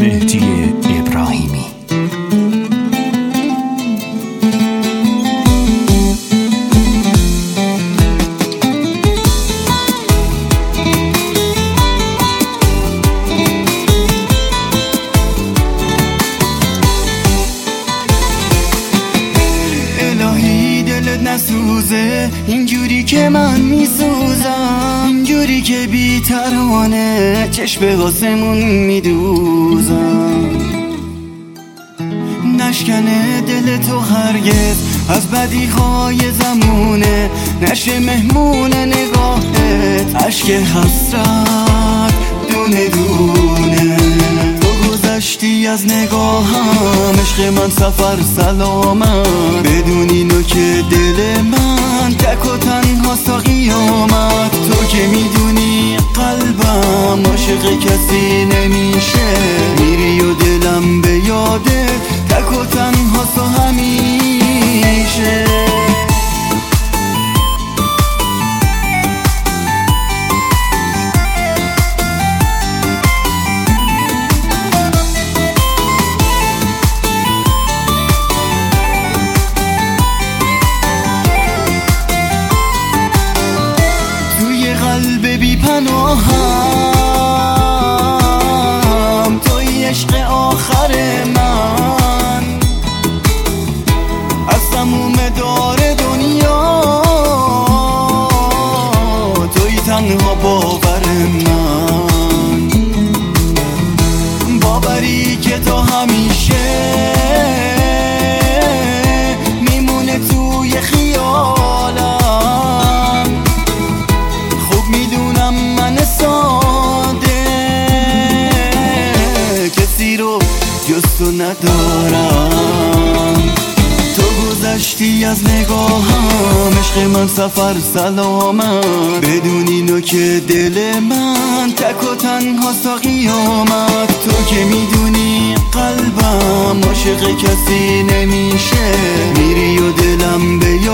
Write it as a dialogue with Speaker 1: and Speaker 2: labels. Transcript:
Speaker 1: مهدی ابراهیمی.
Speaker 2: الهی دلت نسوزه اینجوری که من میسوزم، اینجوری که بی ترانه چشم آسمون میدوزم. نشکنه دل تو هرگز از بدیهای زمونه، نشه مهمون نگاهت عشق حسرت دونه دونه. تو گذشتی از نگاهم عشق من سفر سلامت، بدون اینو که دل من تک و تنها تا قیامت. تو که میدونی قلبم عاشق کسی نمیشه، میری و دلم به یاده تک و تنها تا همیشه. قلب بی پناهم توی عشق آخر من، از تموم دار دنیا توی تنها باور من، باوری که تا همیشه میمونه توی خیالم. میدونم من ساده کسی رو جز تو ندارم. تو گذشتی از نگاهم عشق من سفر سلامت، بدون اینو که دل من تک و تنها تا قیامت. تو که میدونی قلبم عاشق کسی نمیشه، میری و دلم به